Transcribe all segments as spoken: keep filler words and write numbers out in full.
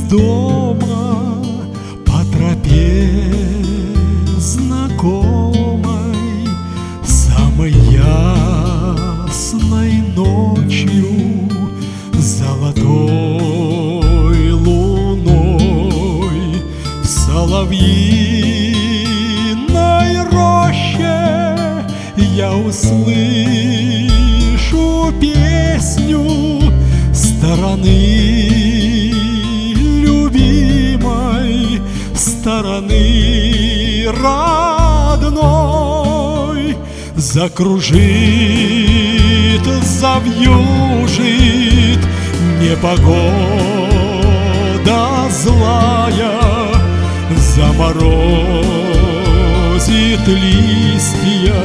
дома по тропе знакомой, самой ясной ночью, золотой луной, в соловьиной роще я услышу песню стороны любимой, стороны родной. Закружит, завьюжит непогода злая, заморозит листья,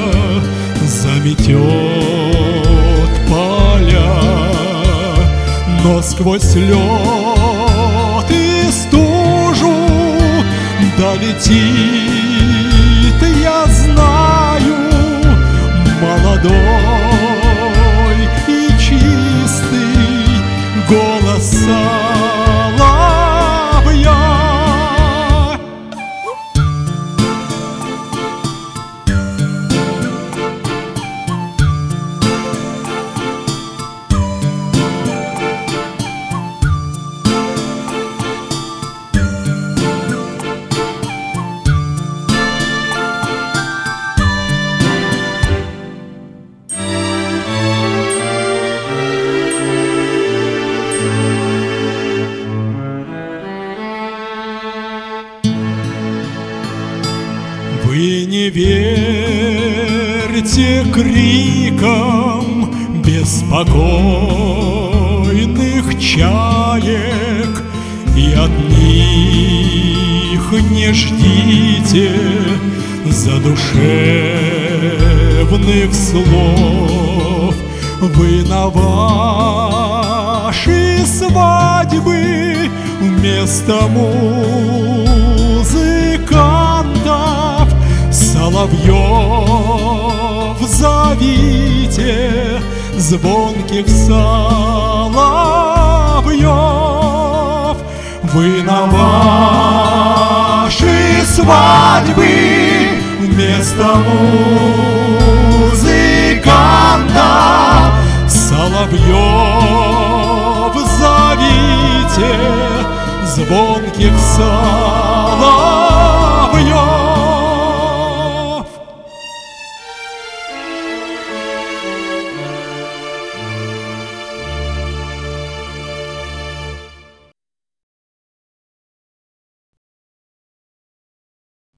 заметет поля. Но сквозь лед и стужу долетит, я знаю, молодой и чистый голос соловья. Вы не верьте крикам беспокойных чаек, и от них не ждите задушевных слов. Вы на ваши свадьбы вместо музыкантов соловьев зовите, звонких соловьев. Вы на ваши свадьбы вместо музыкантов соловьев зовите, звонких соловьев.